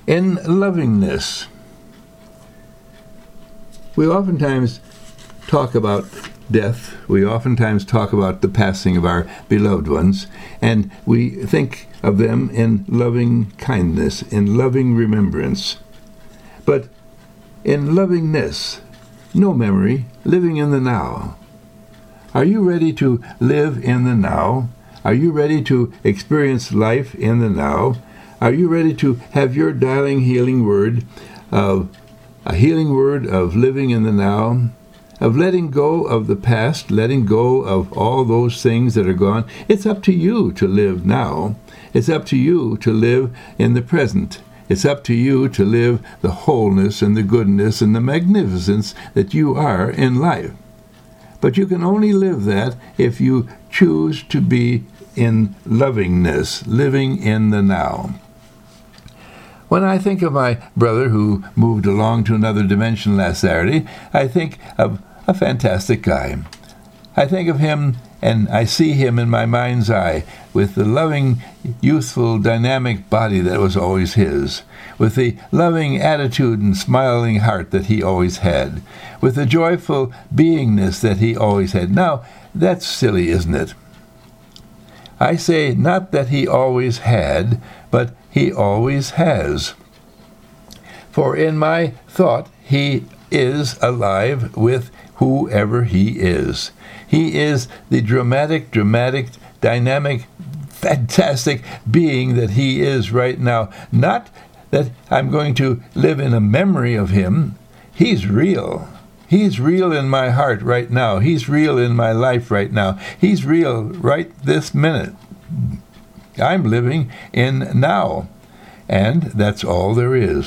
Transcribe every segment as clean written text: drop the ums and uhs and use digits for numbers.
In lovingness, we oftentimes talk about death. We oftentimes talk about the passing of our beloved ones, and we think of them in loving kindness, in loving remembrance. But in lovingness, no memory, living in the now. Are you ready to live in the now? Are you ready to experience life in the now? Are you ready to have your darling healing word of a healing word of living in the now, of letting go of the past, letting go of all those things that are gone? It's up to you to live now. It's up to you to live in the present. It's up to you to live the wholeness and the goodness and the magnificence that you are in life. But you can only live that if you choose to be in lovingness, living in the now. When I think of my brother who moved along to another dimension last Saturday, I think of a fantastic guy. I think of him and I see him in my mind's eye with the loving, youthful, dynamic body that was always his, with the loving attitude and smiling heart that he always had, with the joyful beingness that he always had. Now, that's silly, isn't it? I say not that he always had, but he always has. For in my thought, he is alive with whoever he is. He is the dramatic, dynamic, fantastic being that he is right now. Not that I'm going to live in a memory of him. He's real. He's real in my heart right now. He's real in my life right now. He's real right this minute. I'm living in now. And that's all there is.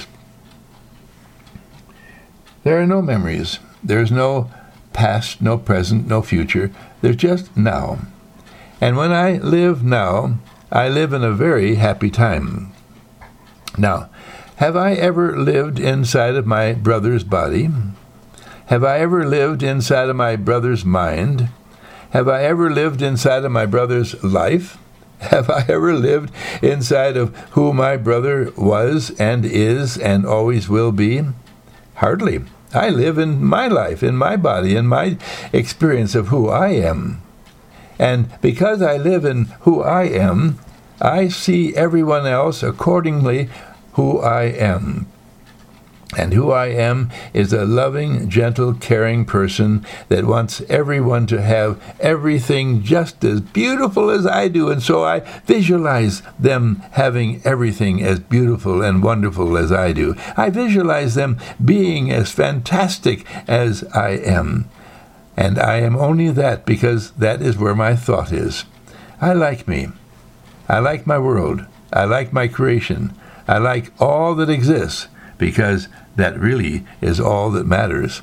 There are no memories. There's no past, no present, no future. There's just now. And when I live now, I live in a very happy time. Now, have I ever lived inside of my brother's body? Have I ever lived inside of my brother's mind? Have I ever lived inside of my brother's life? Have I ever lived inside of who my brother was and is and always will be? Hardly. I live in my life, in my body, in my experience of who I am. And because I live in who I am, I see everyone else accordingly who I am. And who I am is a loving, gentle, caring person that wants everyone to have everything just as beautiful as I do. And so I visualize them having everything as beautiful and wonderful as I do. I visualize them being as fantastic as I am. And I am only that because that is where my thought is. I like me. I like my world. I like my creation. I like all that exists, because that really is all that matters.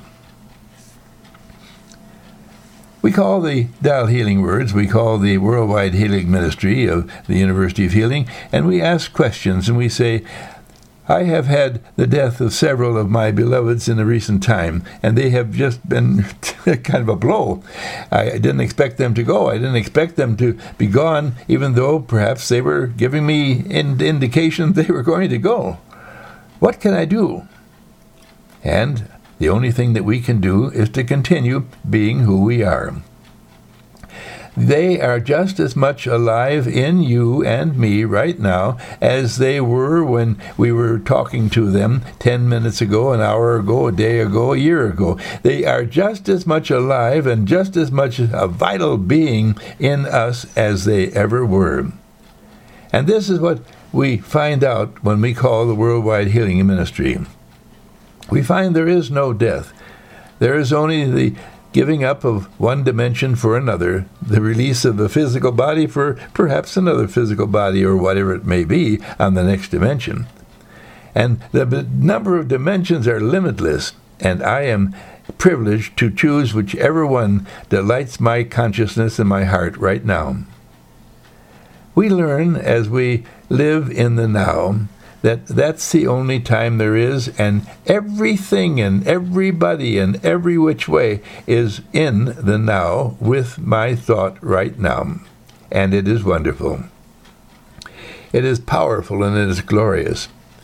We call the Dial Healing Words, we call the Worldwide Healing Ministry of the University of Healing, and we ask questions, and we say, I have had the death of several of my beloveds in the recent time, and they have just been kind of a blow. I didn't expect them to go. I didn't expect them to be gone, even though perhaps they were giving me indications they were going to go. What can I do? And the only thing that we can do is to continue being who we are. They are just as much alive in you and me right now as they were when we were talking to them 10 minutes ago, an hour ago, a day ago, a year ago. They are just as much alive and just as much a vital being in us as they ever were. And this is what we find out when we call the Worldwide Healing Ministry. We find there is no death. There is only the giving up of one dimension for another, the release of the physical body for perhaps another physical body or whatever it may be on the next dimension. And the number of dimensions are limitless, and I am privileged to choose whichever one delights my consciousness and my heart right now. We learn as we live in the now that that's the only time there is, and everything and everybody and every which way is in the now with my thought right now. And it is wonderful. It is powerful and it is glorious.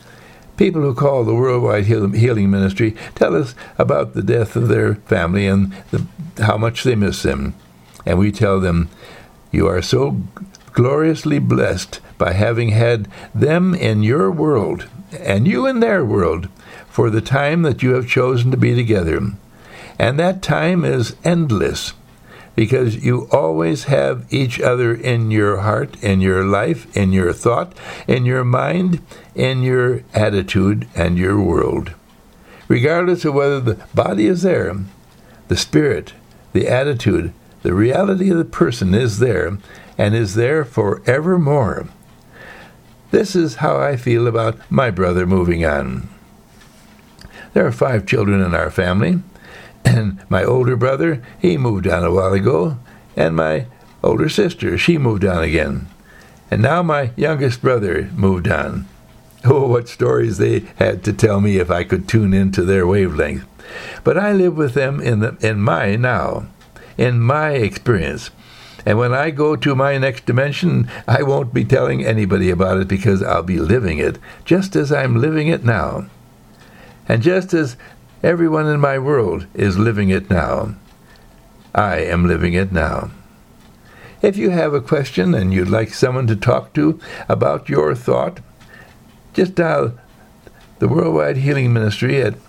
People who call the Worldwide Healing Ministry tell us about the death of their family and how much they miss them. And we tell them, you are so gloriously blessed by having had them in your world, and you in their world, for the time that you have chosen to be together. And that time is endless, because you always have each other in your heart, in your life, in your thought, in your mind, in your attitude, and your world. Regardless of whether the body is there, the spirit, the attitude, the reality of the person is there, and is there forevermore. This is how I feel about my brother moving on. There are 5 children in our family. And my older brother, he moved on a while ago, and my older sister, she moved on again. And now my youngest brother moved on. Oh, what stories they had to tell me if I could tune into their wavelength. But I live with them in my now, in my experience. And when I go to my next dimension, I won't be telling anybody about it, because I'll be living it just as I'm living it now. And just as everyone in my world is living it now, I am living it now. If you have a question and you'd like someone to talk to about your thought, just dial the Worldwide Healing Ministry at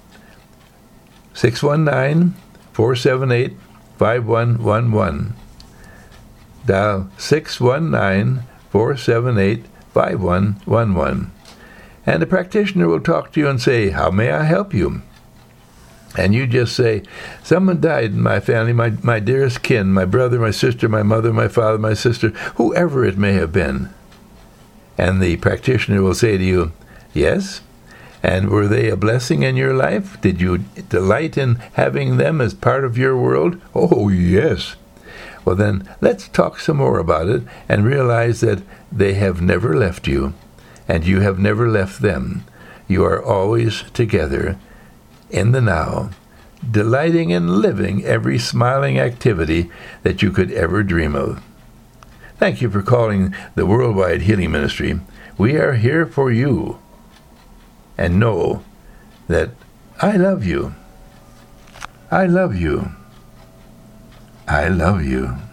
619-478-5111. Dial 619-478-5111. And a practitioner will talk to you and say, how may I help you? And you just say, someone died in my family, my dearest kin, my brother, my sister, my mother, my father, my sister, whoever it may have been. And the practitioner will say to you, yes? And were they a blessing in your life? Did you delight in having them as part of your world? Oh, yes. Well, then, let's talk some more about it and realize that they have never left you, and you have never left them. You are always together in the now, delighting in living every smiling activity that you could ever dream of. Thank you for calling the Worldwide Healing Ministry. We are here for you. And know that I love you. I love you. I love you.